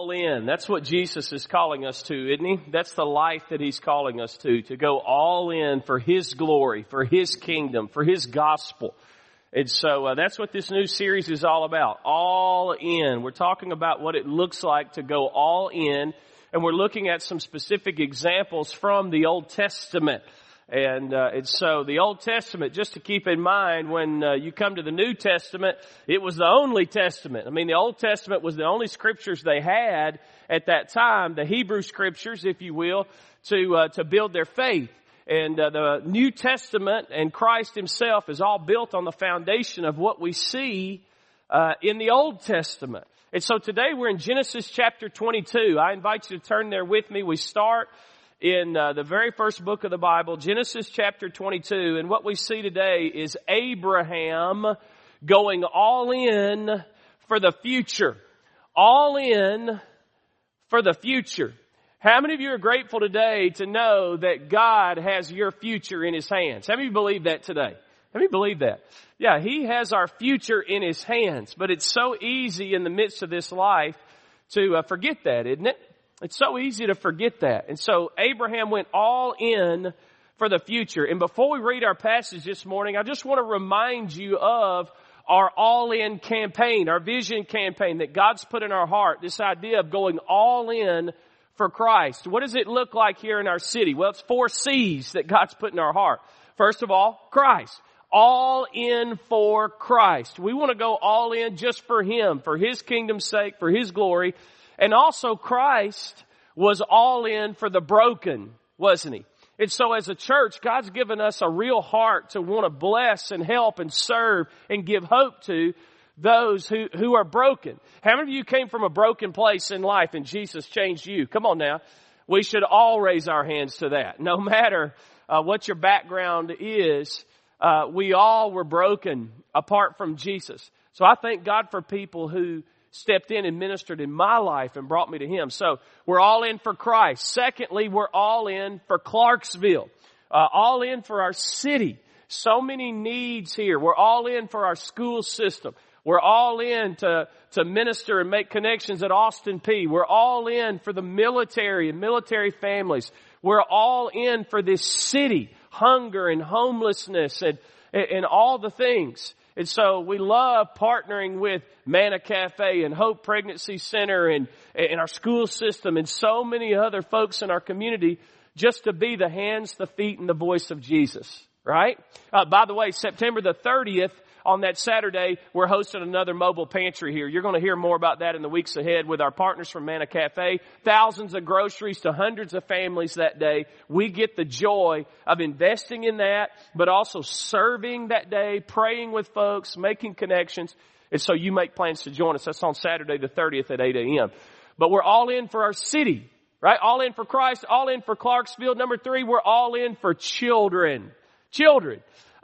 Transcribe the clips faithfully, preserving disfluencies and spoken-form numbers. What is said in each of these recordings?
all in. That's what Jesus is calling us to, isn't he? That's the life that he's calling us to, to go all in for his glory, for his kingdom, for his gospel. And so uh, that's what this new series is all about, all in. We're talking about what it looks like to go all in, and we're looking at some specific examples from the Old Testament. And, uh, and so the Old Testament, just to keep in mind, when uh, you come to the New Testament, it was the only testament. I mean, the Old Testament was the only scriptures they had at that time, the Hebrew scriptures, if you will, to uh, to build their faith. And uh, the New Testament and Christ himself is all built on the foundation of what we see uh, in the Old Testament. And so today we're in Genesis chapter twenty-two. I invite you to turn there with me. We start in uh, the very first book of the Bible, Genesis chapter twenty-two, and what we see today is Abraham going all in for the future. All in for the future. How many of you are grateful today to know that God has your future in his hands? How many of you believe that today? How many believe that? Yeah, he has our future in his hands, but it's so easy in the midst of this life to uh, forget that, isn't it? It's so easy to forget that. And so Abraham went all in for the future. And before we read our passage this morning, I just want to remind you of our all-in campaign, our vision campaign that God's put in our heart, this idea of going all in for Christ. What does it look like here in our city? Well, it's four C's that God's put in our heart. First of all, Christ. All in for Christ. We want to go all in just for him, for his kingdom's sake, for his glory. And also Christ was all in for the broken, wasn't he? And so as a church, God's given us a real heart to want to bless and help and serve and give hope to those who, who are broken. How many of you came from a broken place in life and Jesus changed you? Come on now. We should all raise our hands to that. No matter uh, what your background is, uh, we all were broken apart from Jesus. So I thank God for people who stepped in and ministered in my life and brought me to him. So we're all in for Christ. Secondly, we're all in for Clarksville. Uh, all in for our city. So many needs here. We're all in for our school system. We're all in to, to minister and make connections at Austin Peay. We're all in for the military and military families. We're all in for this city, hunger and homelessness and, and all the things. And so we love partnering with Manna Cafe and Hope Pregnancy Center and, and our school system and so many other folks in our community just to be the hands, the feet, and the voice of Jesus, right? Uh, by the way, September the thirtieth, on that Saturday, we're hosting another mobile pantry here. You're going to hear more about that in the weeks ahead with our partners from Manna Cafe. Thousands of groceries to hundreds of families that day. We get the joy of investing in that, but also serving that day, praying with folks, making connections. And so you make plans to join us. That's on Saturday the thirtieth at eight a.m. But we're all in for our city, right? All in for Christ, all in for Clarksville. Number three, we're all in for children. Children.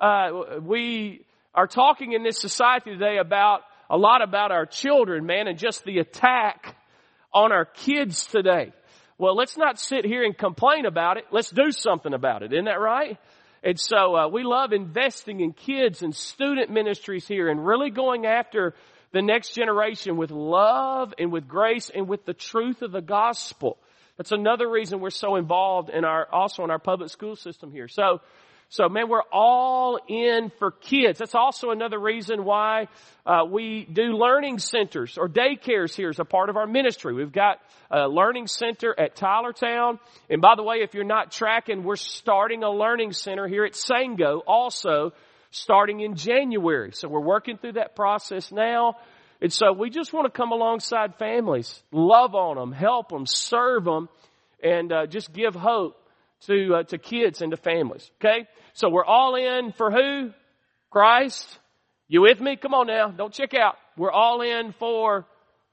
Uh, we are talking in this society today about a lot about our children, man, and just the attack on our kids today. Well, let's not sit here and complain about it. Let's do something about it. Isn't that right? And so uh, we love investing in kids and student ministries here and really going after the next generation with love and with grace and with the truth of the gospel. That's another reason we're so involved in our, also in our public school system here. So, So, man, we're all in for kids. That's also another reason why uh, we do learning centers or daycares here as a part of our ministry. We've got a learning center at Tylertown. And by the way, if you're not tracking, we're starting a learning center here at Sango also starting in January. So we're working through that process now. And so we just want to come alongside families, love on them, help them, serve them, and uh, just give hope to uh, to kids and to families. Okay? So we're all in for who? Christ. You with me? Come on now. Don't check out. We're all in for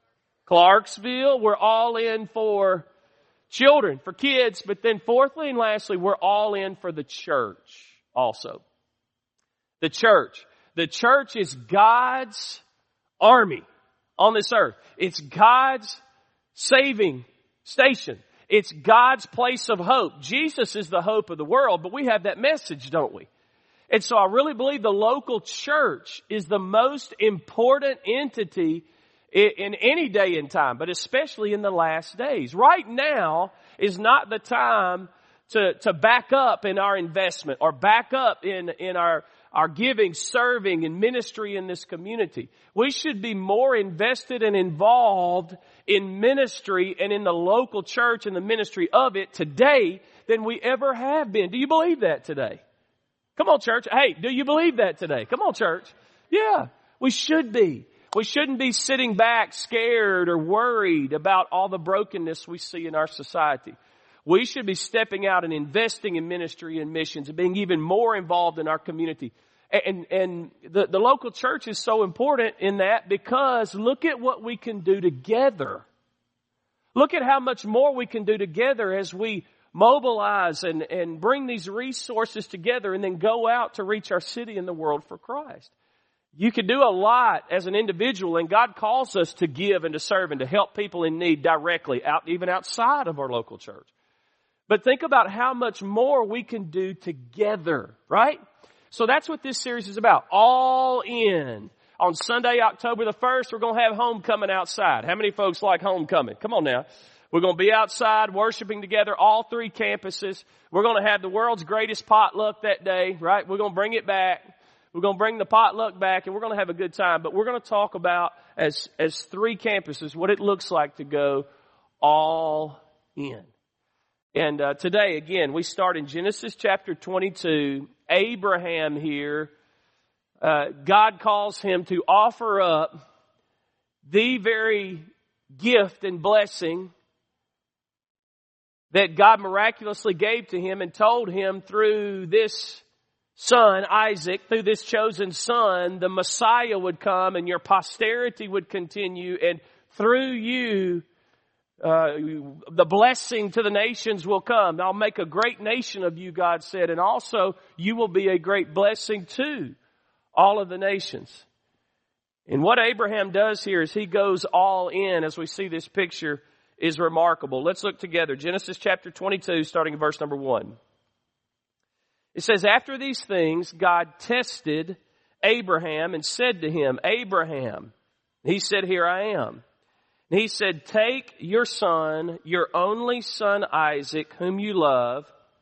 Clarksville. We're all in for children, for kids. But then fourthly and lastly, we're all in for the church also. The church. The church is God's army on this earth. It's God's saving station. It's God's place of hope. Jesus is the hope of the world, but we have that message, don't we? And so I really believe the local church is the most important entity in any day and time, but especially in the last days. Right now is not the time to, to back up in our investment or back up in, in our, our giving, serving, and ministry in this community. We should be more invested and involved in ministry and in the local church and the ministry of it today than we ever have been. Do you believe that today? Come on, church. Hey, do you believe that today? Come on, church. Yeah, we should be. We shouldn't be sitting back scared or worried about all the brokenness we see in our society. We should be stepping out and investing in ministry and missions and being even more involved in our community. And, and the, the local church is so important in that because look at what we can do together. Look at how much more we can do together as we mobilize and, and bring these resources together and then go out to reach our city and the world for Christ. You can do a lot as an individual, and God calls us to give and to serve and to help people in need directly, out even outside of our local church. But think about how much more we can do together, right? So that's what this series is about. All in. On Sunday, October the first, we're going to have homecoming outside. How many folks like homecoming? Come on now. We're going to be outside worshiping together, all three campuses. We're going to have the world's greatest potluck that day, right? We're going to bring it back. We're going to bring the potluck back, and we're going to have a good time. But we're going to talk about, as, as three campuses, what it looks like to go all in. And uh, today, again, we start in Genesis chapter twenty-two. Abraham here, uh, God calls him to offer up the very gift and blessing that God miraculously gave to him and told him through this son, Isaac, through this chosen son, the Messiah would come and your posterity would continue, and through you, uh, the blessing to the nations will come. I'll make a great nation of you, God said, and also you will be a great blessing to all of the nations. And what Abraham does here is he goes all in, as we see this picture, is remarkable. Let's look together. Genesis chapter twenty-two, starting in verse number one. It says, after these things, God tested Abraham and said to him, Abraham. He said, here I am. And he said, take your son, your only son Isaac, whom you love,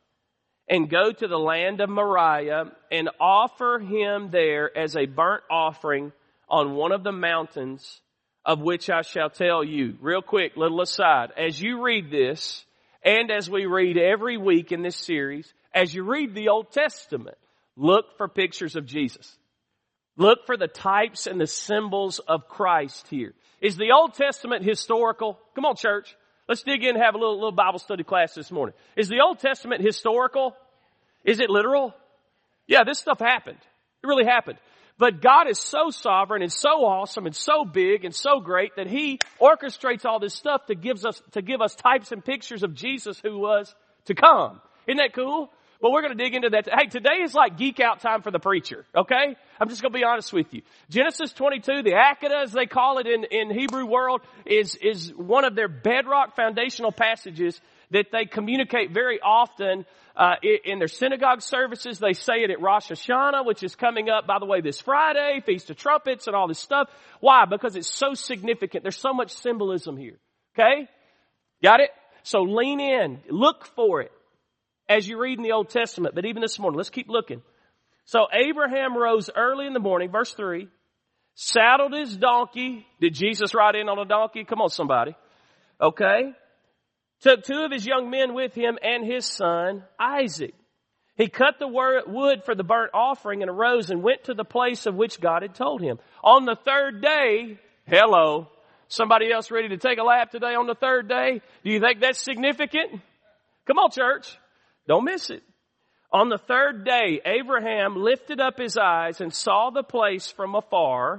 and go to the land of Moriah and offer him there as a burnt offering on one of the mountains of which I shall tell you. Real quick, little aside. As you read this, and as we read every week in this series, as you read the Old Testament, look for pictures of Jesus. Look for the types and the symbols of Christ here. Is the Old Testament historical? Come on, church. Let's dig in and have a little, little Bible study class this morning. Is the Old Testament historical? Is it literal? Yeah, this stuff happened. It really happened. But God is so sovereign and so awesome and so big and so great that He orchestrates all this stuff to give us, to give us types and pictures of Jesus who was to come. Isn't that cool? Well, we're going to dig into that. Hey, today is like geek out time for the preacher, okay? I'm just going to be honest with you. Genesis twenty-two, the Akedah, as they call it in, in Hebrew world, is, is one of their bedrock foundational passages that they communicate very often uh, in their synagogue services. They say it at Rosh Hashanah, which is coming up, by the way, this Friday, Feast of Trumpets and all this stuff. Why? Because it's so significant. There's so much symbolism here, okay? Got it? So lean in. Look for it as you read in the Old Testament. But even this morning, let's keep looking. So Abraham rose early in the morning, verse three, saddled his donkey. Did Jesus ride in on a donkey? Come on, somebody. Okay. Took two of his young men with him and his son, Isaac. He cut the wood for the burnt offering and arose and went to the place of which God had told him. On the third day, hello, somebody else ready to take a lap today on the third day? Do you think that's significant? Come on, church. Don't miss it. On the third day, Abraham lifted up his eyes and saw the place from afar.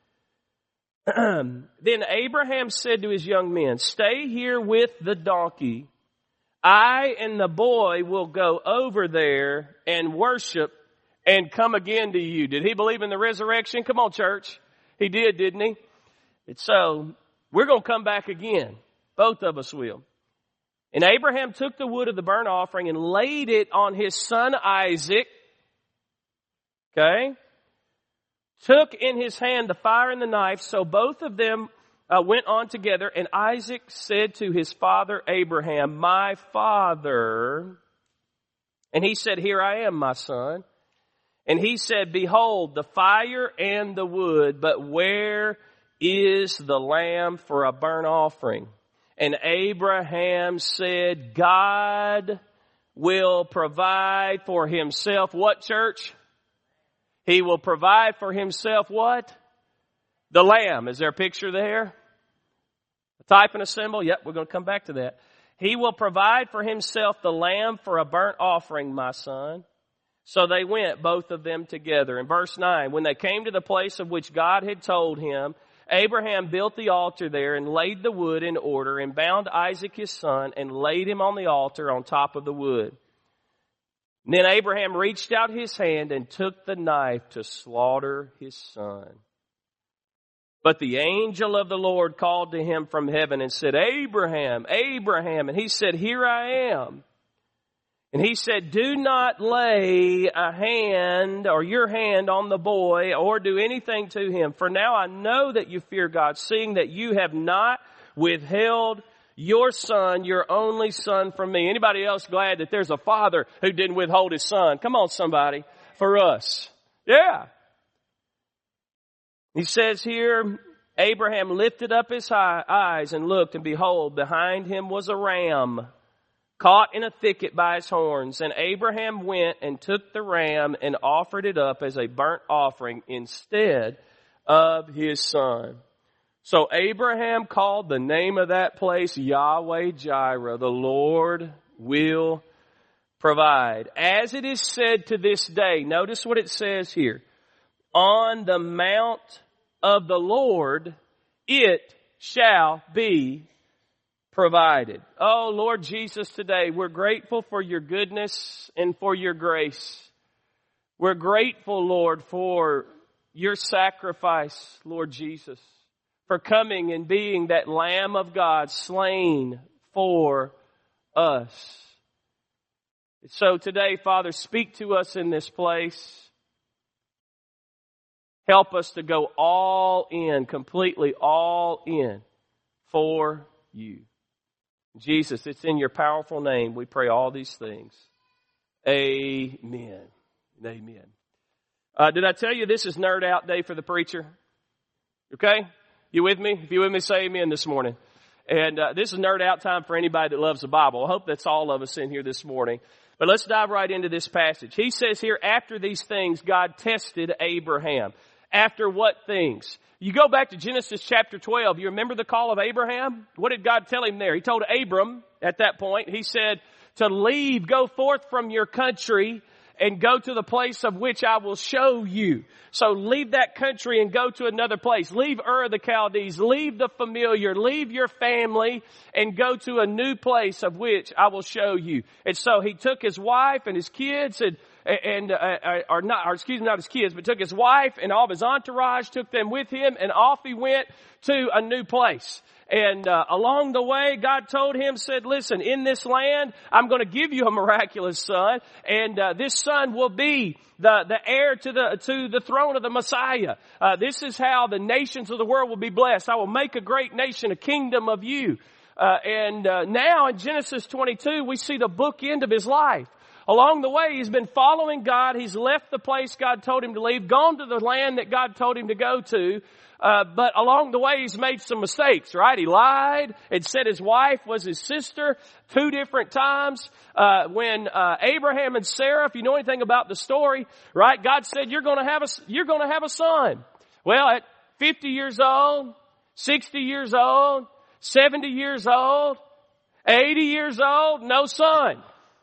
Then Abraham said to his young men, stay here with the donkey. I and the boy will go over there and worship and come again to you. Did he believe in the resurrection? Come on, church. He did, didn't he? And so we're going to come back again. Both of us will. And Abraham took the wood of the burnt offering and laid it on his son Isaac. Okay. Took in his hand the fire and the knife. So both of them uh, went on together, and Isaac said to his father Abraham, "My father." And he said, "Here I am, my son." And he said, "Behold, the fire and the wood, but where is the lamb for a burnt offering?" And Abraham said, "God will provide for himself," what, church? He will provide for himself what? The lamb. Is there a picture there? A type and a symbol? Yep, we're going to come back to that. He will provide for himself the lamb for a burnt offering, my son. So they went, both of them together. In verse nine, when they came to the place of which God had told him, Abraham built the altar there and laid the wood in order and bound Isaac his son and laid him on the altar on top of the wood. And then Abraham reached out his hand and took the knife to slaughter his son. But the angel of the Lord called to him from heaven and said, "Abraham, Abraham." And he said, "Here I am." And he said, "Do not lay a hand or your hand on the boy or do anything to him. For now I know that you fear God, seeing that you have not withheld your son, your only son, from me." Anybody else glad that there's a father who didn't withhold his son? Come on, somebody, for us. Yeah. He says here, Abraham lifted up his eyes and looked, and behold, behind him was a ram caught in a thicket by his horns. And Abraham went and took the ram and offered it up as a burnt offering instead of his son. So Abraham called the name of that place Yahweh Jireh, the Lord will provide. As it is said to this day, notice what it says here. On the mount of the Lord it shall be provided. Oh, Lord Jesus, today we're grateful for your goodness and for your grace. We're grateful, Lord, for your sacrifice, Lord Jesus, for coming and being that Lamb of God slain for us. So today, Father, speak to us in this place. Help us to go all in, completely all in for you. Jesus, it's in your powerful name we pray all these things. Amen. Amen. Uh, did I tell you this is Nerd Out Day for the preacher? Okay? You with me? If you with me, say amen this morning. And uh, this is Nerd Out time for anybody that loves the Bible. I hope that's all of us in here this morning. But let's dive right into this passage. He says here, after these things, God tested Abraham. After what things? You go back to Genesis chapter twelve. You remember the call of Abraham? What did God tell him there? He told Abram at that point, he said, to leave, go forth from your country and go to the place of which I will show you. So leave that country and go to another place. Leave Ur of the Chaldees. Leave the familiar. Leave your family and go to a new place of which I will show you. And so he took his wife and his kids and and uh, or not, or excuse me, not his kids, but took his wife and all of his entourage, took them with him, and off he went to a new place. And uh, along the way, God told him, said, listen, in this land, I'm going to give you a miraculous son, and uh, this son will be the the heir to the to the throne of the Messiah. Uh, this is how the nations of the world will be blessed. I will make a great nation, a kingdom of you. Uh, and uh, now in Genesis twenty-two, we see the bookend of his life. Along the way, he's been following God. He's left the place God told him to leave, gone to the land that God told him to go to. Uh, but along the way, he's made some mistakes, right? He lied and said his wife was his sister two different times. Uh, when, uh, Abraham and Sarah, if you know anything about the story, right? God said, you're going to have a, you're going to have a son. Well, at fifty years old, sixty years old, seventy years old, eighty years old, no son.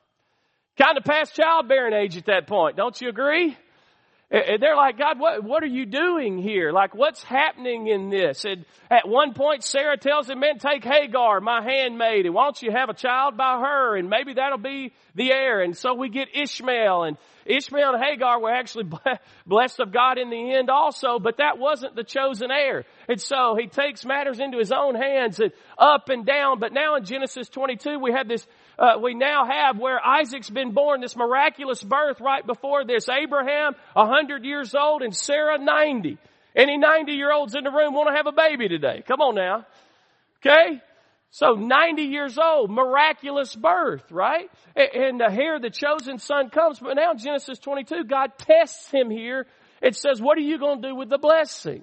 Kind of past childbearing age at that point. Don't you agree? And they're like, God, what, what are you doing here? Like, what's happening in this? And at one point, Sarah tells him, man, take Hagar, my handmaid, and why don't you have a child by her? And maybe that'll be the heir. And so we get Ishmael, and Ishmael and Hagar were actually blessed of God in the end also, but that wasn't the chosen heir. And so he takes matters into his own hands and up and down. But now in Genesis twenty-two, we have this Uh, we now have where Isaac's been born, this miraculous birth right before this. Abraham, a hundred years old, and Sarah, ninety. Any ninety-year-olds in the room want to have a baby today? Come on now. Okay? So ninety years old, miraculous birth, right? And here the chosen son comes. But now Genesis twenty-two, God tests him here. It says, what are you going to do with the blessing?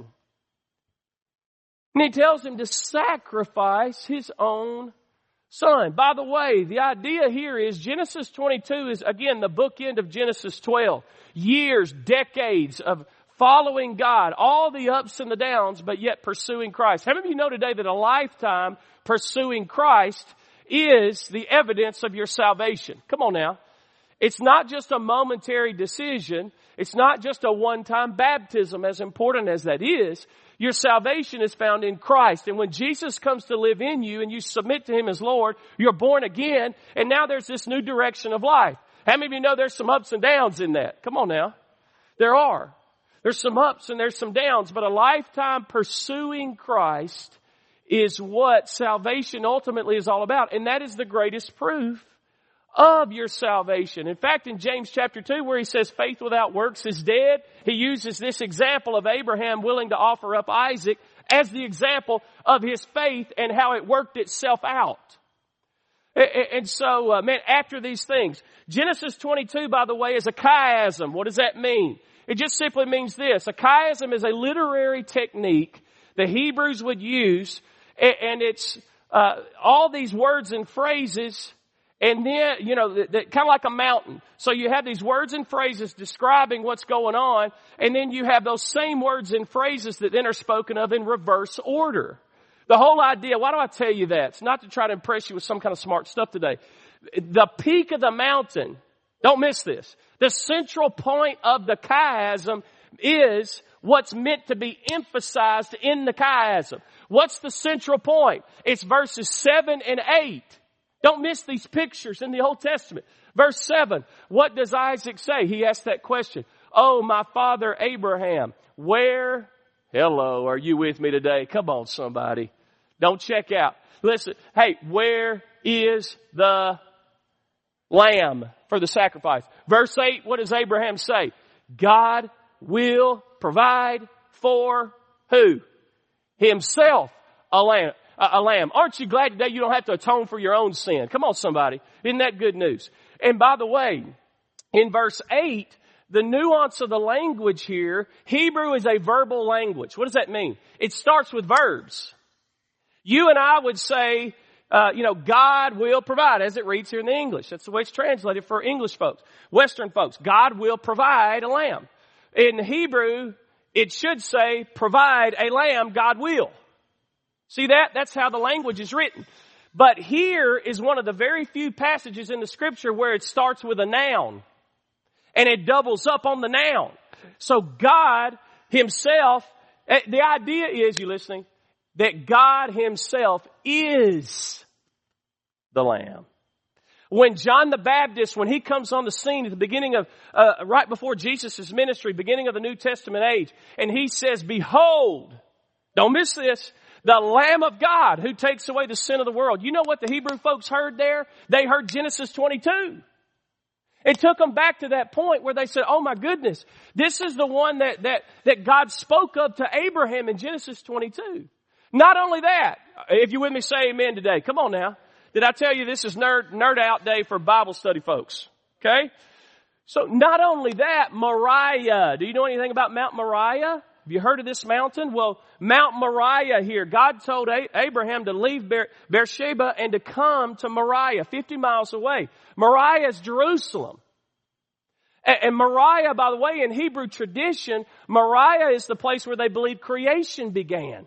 And he tells him to sacrifice his own son. By the way, the idea here is Genesis twenty-two is, again, the bookend of Genesis twelve. Years, decades of following God, all the ups and the downs, but yet pursuing Christ. How many of you know today that a lifetime pursuing Christ is the evidence of your salvation? Come on now. It's not just a momentary decision. It's not just a one-time baptism, as important as that is. Your salvation is found in Christ. And when Jesus comes to live in you and you submit to Him as Lord, you're born again, and now there's this new direction of life. How many of you know there's some ups and downs in that? Come on now. There are. There's some ups and there's some downs, but a lifetime pursuing Christ is what salvation ultimately is all about. And that is the greatest proof of your salvation. In fact, in James chapter two, where he says faith without works is dead, he uses this example of Abraham willing to offer up Isaac as the example of his faith and how it worked itself out. And so, uh, man, after these things, Genesis twenty-two, by the way, is a chiasm. What does that mean? It just simply means this. A chiasm is a literary technique the Hebrews would use, and it's uh, all these words and phrases, and then, you know, kind of like a mountain. So you have these words and phrases describing what's going on, and then you have those same words and phrases that then are spoken of in reverse order. The whole idea, why do I tell you that? It's not to try to impress you with some kind of smart stuff today. The peak of the mountain, don't miss this. The central point of the chiasm is what's meant to be emphasized in the chiasm. What's the central point? It's verses seven and eight. Don't miss these pictures in the Old Testament. Verse seven, what does Isaac say? He asked that question. Oh, my father Abraham, where, hello, are you with me today? Come on, somebody. Don't check out. Listen, hey, where is the lamb for the sacrifice? Verse eight, what does Abraham say? God will provide for who? Himself a lamb. A lamb. Aren't you glad today you don't have to atone for your own sin? Come on, somebody. Isn't that good news? And by the way, in verse eight, the nuance of the language here, Hebrew is a verbal language. What does that mean? It starts with verbs. You and I would say, uh, you know, God will provide, as it reads here in the English. That's the way it's translated for English folks. Western folks, God will provide a lamb. In Hebrew, it should say, provide a lamb, God will. See that? That's how the language is written. But here is one of the very few passages in the Scripture where it starts with a noun. And it doubles up on the noun. So God Himself, the idea is, you listening, that God Himself is the Lamb. When John the Baptist, when he comes on the scene at the beginning of, uh, right before Jesus' ministry, beginning of the New Testament age, and he says, behold, don't miss this, the Lamb of God who takes away the sin of the world. You know what the Hebrew folks heard there? They heard Genesis twenty-two. It took them back to that point where they said, oh my goodness, this is the one that, that, that God spoke of to Abraham in Genesis twenty-two. Not only that, if you're with me, say amen today. Come on now. Did I tell you this is nerd, nerd out day for Bible study folks? Okay? So not only that, Moriah. Do you know anything about Mount Moriah? Have you heard of this mountain? Well, Mount Moriah here, God told Abraham to leave Beersheba and to come to Moriah, fifty miles away. Moriah is Jerusalem. And Moriah, by the way, in Hebrew tradition, Moriah is the place where they believe creation began.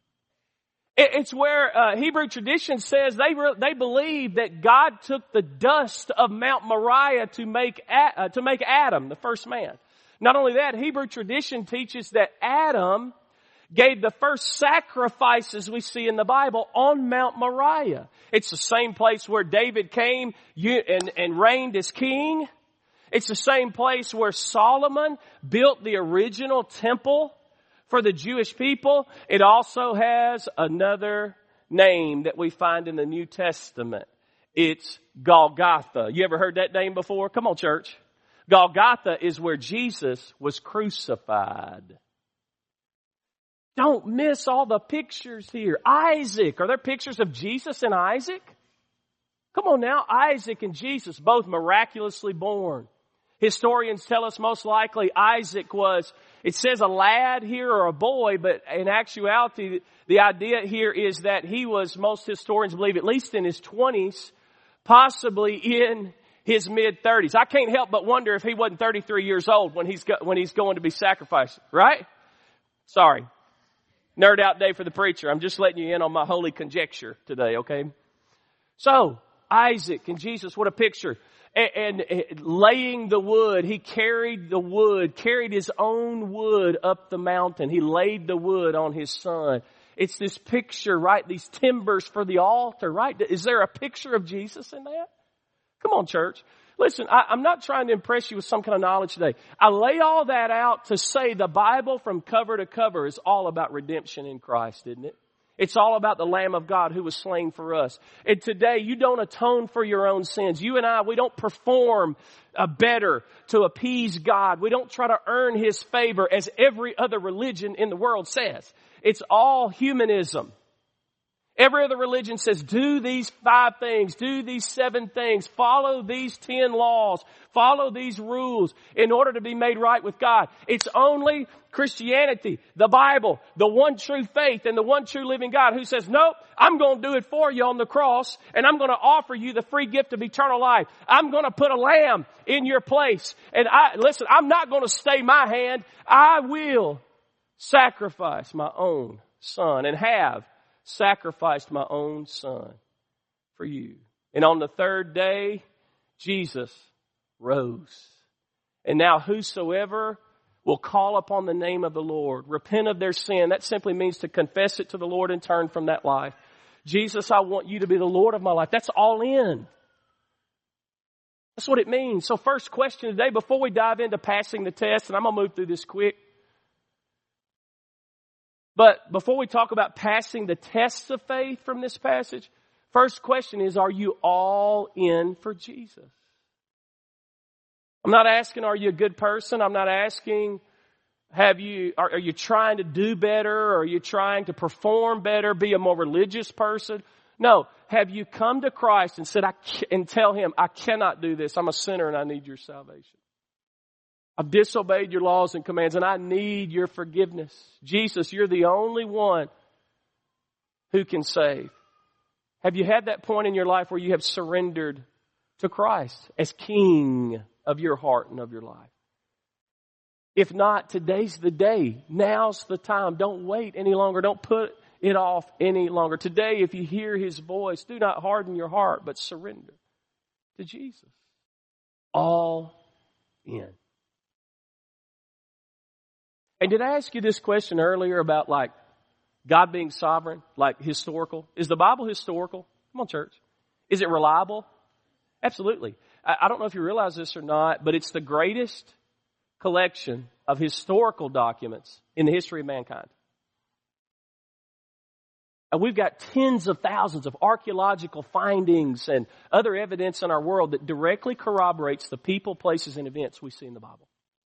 It's where uh, Hebrew tradition says they re- they believe that God took the dust of Mount Moriah to make a- uh, to make Adam, the first man. Not only that, Hebrew tradition teaches that Adam gave the first sacrifices we see in the Bible on Mount Moriah. It's the same place where David came and, and reigned as king. It's the same place where Solomon built the original temple for the Jewish people. It also has another name that we find in the New Testament. It's Golgotha. You ever heard that name before? Come on, church. Golgotha is where Jesus was crucified. Don't miss all the pictures here. Isaac. Are there pictures of Jesus and Isaac? Come on now. Isaac and Jesus, both miraculously born. Historians tell us most likely Isaac was, it says a lad here or a boy, but in actuality, the idea here is that he was, most historians believe, at least in his twenties, possibly in his mid-thirties. I can't help but wonder if he wasn't thirty-three years old when he's, go, when he's going to be sacrificed, right? Sorry. Nerd out day for the preacher. I'm just letting you in on my holy conjecture today, okay? So, Isaac and Jesus, what a picture. And, and laying the wood, he carried the wood, carried his own wood up the mountain. He laid the wood on his son. It's this picture, right? These timbers for the altar, right? Is there a picture of Jesus in that? Come on, church. Listen, I, I'm not trying to impress you with some kind of knowledge today. I lay all that out to say the Bible from cover to cover is all about redemption in Christ, isn't it? It's all about the Lamb of God who was slain for us. And today, you don't atone for your own sins. You and I, we don't perform uh, better to appease God. We don't try to earn His favor as every other religion in the world says. It's all humanism. Every other religion says, do these five things, do these seven things, follow these ten laws, follow these rules in order to be made right with God. It's only Christianity, the Bible, the one true faith and the one true living God who says, nope, I'm going to do it for you on the cross and I'm going to offer you the free gift of eternal life. I'm going to put a lamb in your place. And I, listen, I'm not going to stay my hand. I will sacrifice my own son and have sacrificed my own son for you. And on the third day, Jesus rose. And now whosoever will call upon the name of the Lord, repent of their sin. That simply means to confess it to the Lord and turn from that life. Jesus, I want you to be the Lord of my life. That's all in. That's what it means. So first question today, before we dive into passing the test, and I'm going to move through this quick. But before we talk about passing the tests of faith from this passage, first question is, are you all in for Jesus? I'm not asking, are you a good person? I'm not asking, have you, are, are you trying to do better? Or are you trying to perform better, be a more religious person? No. Have you come to Christ and said, I and tell Him, I cannot do this. I'm a sinner and I need your salvation. I've disobeyed your laws and commands and I need your forgiveness. Jesus, you're the only one who can save. Have you had that point in your life where you have surrendered to Christ as King of your heart and of your life? If not, today's the day. Now's the time. Don't wait any longer. Don't put it off any longer. Today, if you hear His voice, do not harden your heart, but surrender to Jesus. All in. And did I ask you this question earlier about like God being sovereign, like historical? Is the Bible historical? Come on, church. Is it reliable? Absolutely. I don't know if you realize this or not, but it's the greatest collection of historical documents in the history of mankind. And we've got tens of thousands of archaeological findings and other evidence in our world that directly corroborates the people, places, and events we see in the Bible.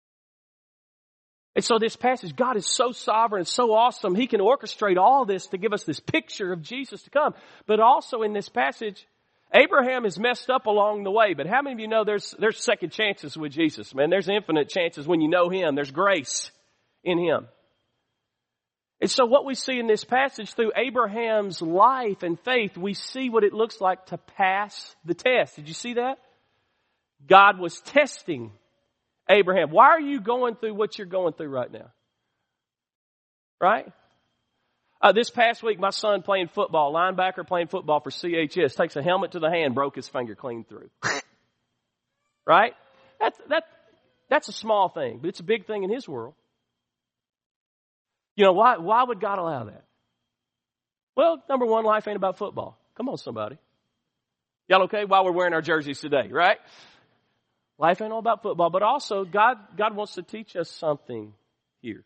And so this passage, God is so sovereign and so awesome. He can orchestrate all this to give us this picture of Jesus to come. But also in this passage, Abraham is messed up along the way. But how many of you know there's, there's second chances with Jesus, man? There's infinite chances when you know Him. There's grace in Him. And so what we see in this passage through Abraham's life and faith, we see what it looks like to pass the test. Did you see that? God was testing Abraham. Why are you going through what you're going through right now? Right? Uh, this past week, my son playing football, linebacker playing football for C H S, takes a helmet to the hand, broke his finger clean through. Right? That's, that, that's a small thing, but it's a big thing in his world. You know, why, why would God allow that? Well, number one, life ain't about football. Come on, somebody. Y'all okay? While we're wearing our jerseys today, right? Life ain't all about football, but also God, God wants to teach us something here.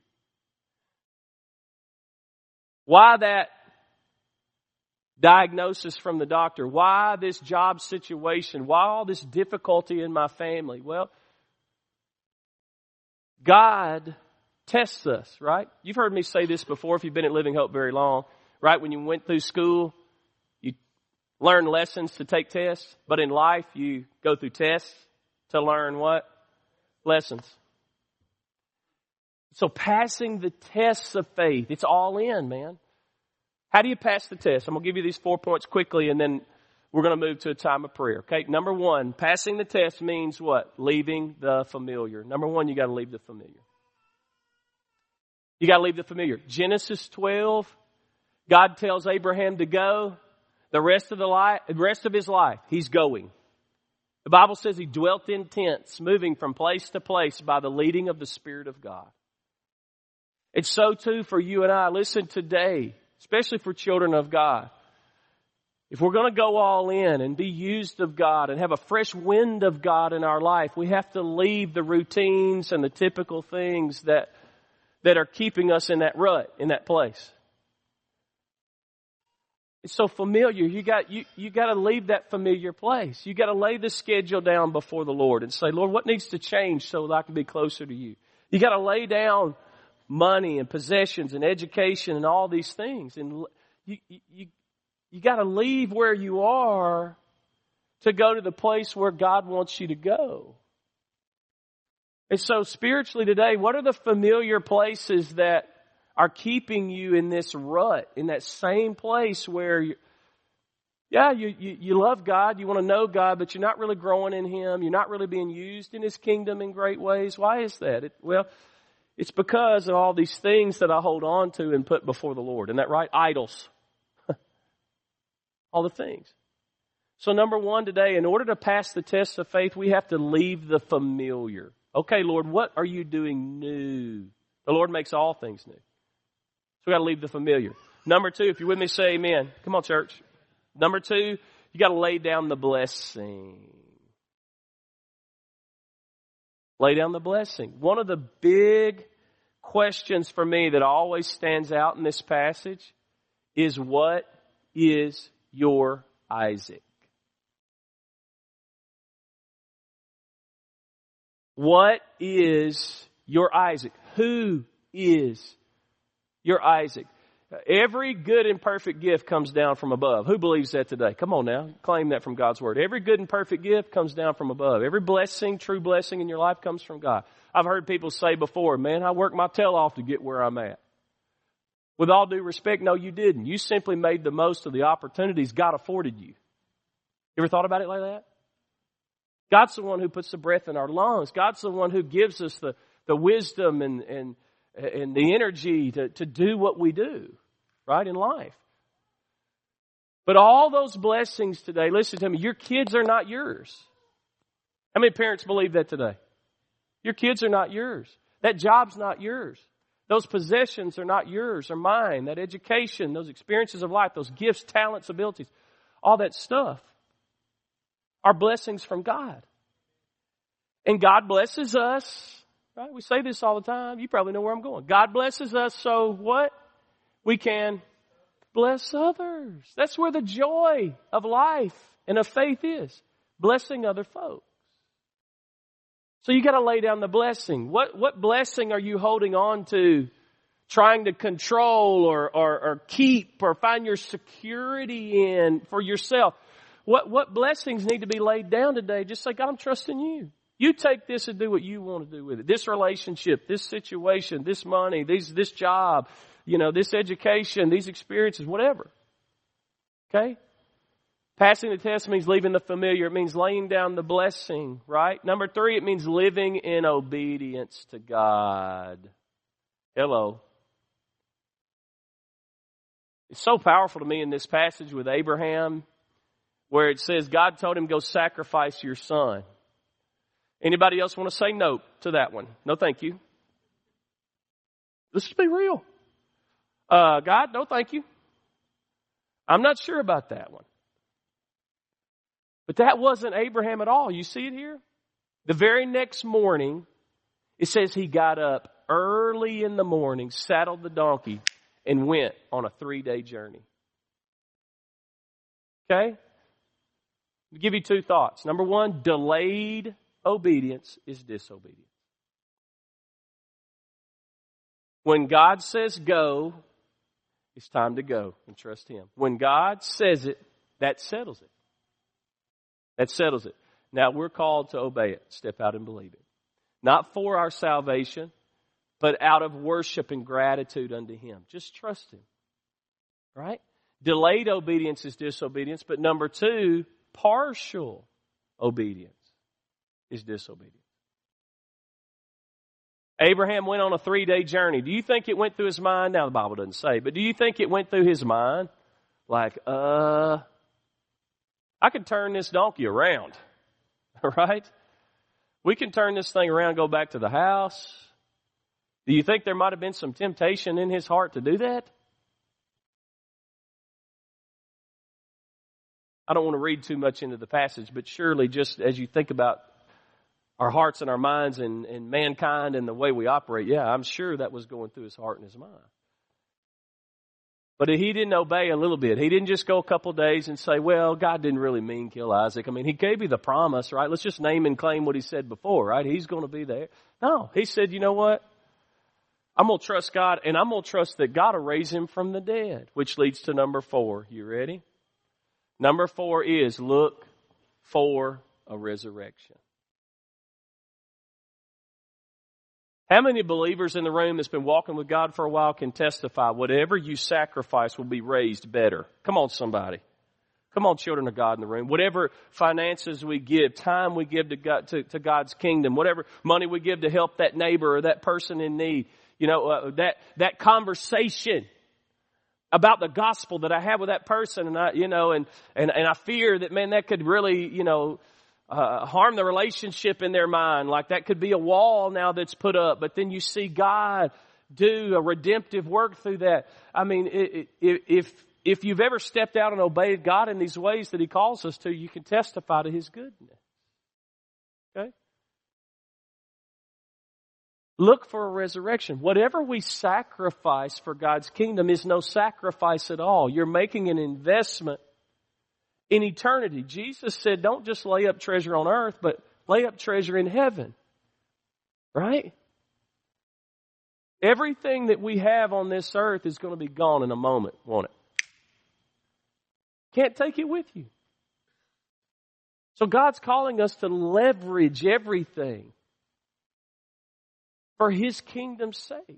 Why that diagnosis from the doctor? Why this job situation? Why all this difficulty in my family? Well, God tests us, right? You've heard me say this before if you've been at Living Hope very long, right? When you went through school, you learn lessons to take tests, but in life you go through tests to learn what? Lessons. So passing the tests of faith, it's all in, man. How do you pass the test? I'm going to give you these four points quickly, and then we're going to move to a time of prayer. Okay, number one, passing the test means what? Leaving the familiar. Number one, you got to leave the familiar. You got to leave the familiar. Genesis twelve, God tells Abraham to go. The rest of the life, the rest of his life, he's going. The Bible says he dwelt in tents, moving from place to place by the leading of the Spirit of God. It's so too for you and I. Listen, today, especially for children of God, if we're going to go all in and be used of God and have a fresh wind of God in our life, we have to leave the routines and the typical things that, that are keeping us in that rut, in that place. It's so familiar. You got, you, you got to leave that familiar place. You got to lay the schedule down before the Lord and say, Lord, what needs to change so that I can be closer to you? You got to lay down money and possessions and education and all these things. And you, you, you got to leave where you are to go to the place where God wants you to go. And so spiritually today, what are the familiar places that are keeping you in this rut, in that same place where, you, yeah, you, you, you love God, you want to know God, but you're not really growing in Him. You're not really being used in His kingdom in great ways. Why is that? It, well, it's because of all these things that I hold on to and put before the Lord. Isn't that right? Idols. All the things. So number one today, in order to pass the test of faith, we have to leave the familiar. Okay, Lord, what are you doing new? The Lord makes all things new. So we got to leave the familiar. Number two, if you're with me, say amen. Come on, church. Number two, you got to lay down the blessing. Lay down the blessing. One of the big questions for me that always stands out in this passage is, what is your Isaac? What is your Isaac? Who is your Isaac? Every good and perfect gift comes down from above. Who believes that today? Come on now. Claim that from God's Word. Every good and perfect gift comes down from above. Every blessing, true blessing in your life comes from God. I've heard people say before, man, I worked my tail off to get where I'm at. With all due respect, no, you didn't. You simply made the most of the opportunities God afforded you. You ever thought about it like that? God's the one who puts the breath in our lungs. God's the one who gives us the, the wisdom and, and, and the energy to, to do what we do, right, in life. But all those blessings today, listen to me, your kids are not yours. How many parents believe that today? Your kids are not yours. That job's not yours. Those possessions are not yours or mine. That education, those experiences of life, those gifts, talents, abilities, all that stuff are blessings from God. And God blesses us, right? We say this all the time. You probably know where I'm going. God blesses us so what? We can bless others. That's where the joy of life and of faith is. Blessing other folks. So you got to lay down the blessing. What, what blessing are you holding on to, trying to control or, or, or keep or find your security in for yourself? What, what blessings need to be laid down today? Just say, God, I'm trusting you. You take this and do what you want to do with it. This relationship, this situation, this money, these, this job, you know, this education, these experiences, whatever. Okay? Passing the test means leaving the familiar. It means laying down the blessing, right? Number three, it means living in obedience to God. Hello. It's so powerful to me in this passage with Abraham, where it says God told him, go sacrifice your son. Anybody else want to say no to that one? No, thank you. Let's just be real. Uh, God, no, thank you. I'm not sure about that one. But that wasn't Abraham at all. You see it here? The very next morning, it says he got up early in the morning, saddled the donkey, and went on a three-day journey. Okay? I'll give you two thoughts. Number one, delayed obedience is disobedience. When God says go, it's time to go and trust Him. When God says it, that settles it. That settles it. Now we're called to obey it, step out and believe it. Not for our salvation, but out of worship and gratitude unto Him. Just trust Him. Right? Delayed obedience is disobedience, but number two, partial obedience is disobedience. Abraham went on a three-day journey. Do you think it went through his mind? Now the Bible doesn't say, but do you think it went through his mind? Like, uh, I could turn this donkey around. Right? We can turn this thing around and go back to the house. Do you think there might have been some temptation in his heart to do that? I don't want to read too much into the passage, but surely just as you think about our hearts and our minds and, and mankind and the way we operate, yeah, I'm sure that was going through his heart and his mind. But he didn't obey a little bit. He didn't just go a couple of days and say, well, God didn't really mean kill Isaac. I mean, He gave you the promise, right? Let's just name and claim what He said before, right? He's going to be there. No, He said, you know what? I'm going to trust God, and I'm going to trust that God will raise him from the dead, which leads to number four. You ready? Number four is look for a resurrection. How many believers in the room that's been walking with God for a while can testify whatever you sacrifice will be raised better? Come on, somebody. Come on, children of God in the room. Whatever finances we give, time we give to God, to, to God's kingdom, whatever money we give to help that neighbor or that person in need, you know, uh, that that conversation about the gospel that I have with that person, and I, you know, and and and I fear that, man, that could really, you know, Uh, harm the relationship in their mind. Like that could be a wall now that's put up, but then you see God do a redemptive work through that. I mean, it, it, if if you've ever stepped out and obeyed God in these ways that He calls us to, you can testify to His goodness. Okay? Look for a resurrection. Whatever we sacrifice for God's kingdom is no sacrifice at all. You're making an investment in eternity. Jesus said, don't just lay up treasure on earth, but lay up treasure in heaven. Right? Everything that we have on this earth is going to be gone in a moment, won't it? Can't take it with you. So God's calling us to leverage everything for His kingdom's sake.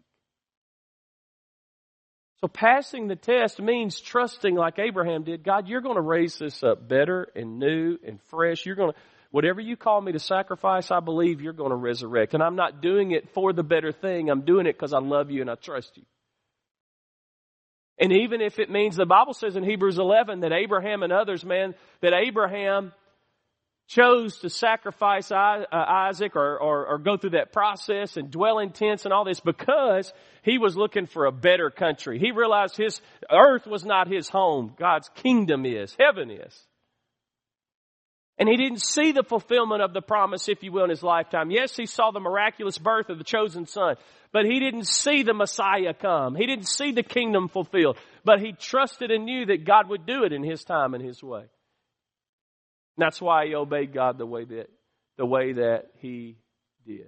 So passing the test means trusting like Abraham did. God, you're going to raise this up better and new and fresh. You're going to, whatever you call me to sacrifice, I believe you're going to resurrect. And I'm not doing it for the better thing. I'm doing it because I love you and I trust you. And even if it means, the Bible says in Hebrews eleven that Abraham and others, man, that Abraham chose to sacrifice Isaac or, or, or go through that process and dwell in tents and all this because he was looking for a better country. He realized his earth was not his home. God's kingdom is. Heaven is. And he didn't see the fulfillment of the promise, if you will, in his lifetime. Yes, he saw the miraculous birth of the chosen son, but he didn't see the Messiah come. He didn't see the kingdom fulfilled, but he trusted and knew that God would do it in His time and His way. And that's why he obeyed God the way that, the way that he did.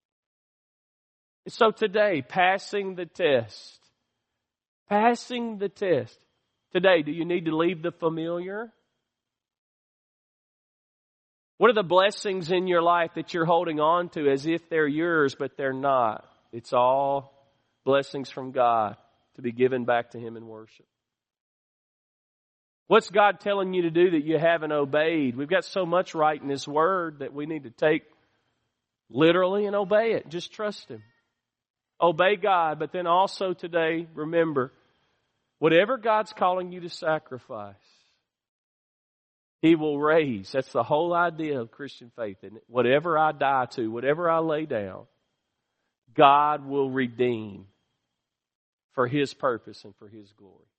So today, passing the test. Passing the test. Today, do you need to leave the familiar? What are the blessings in your life that you're holding on to as if they're yours, but they're not? It's all blessings from God to be given back to Him in worship. What's God telling you to do that you haven't obeyed? We've got so much right in His Word that we need to take literally and obey it. Just trust Him. Obey God, but then also today, remember, whatever God's calling you to sacrifice, He will raise. That's the whole idea of Christian faith, isn't it? Whatever I die to, whatever I lay down, God will redeem for His purpose and for His glory.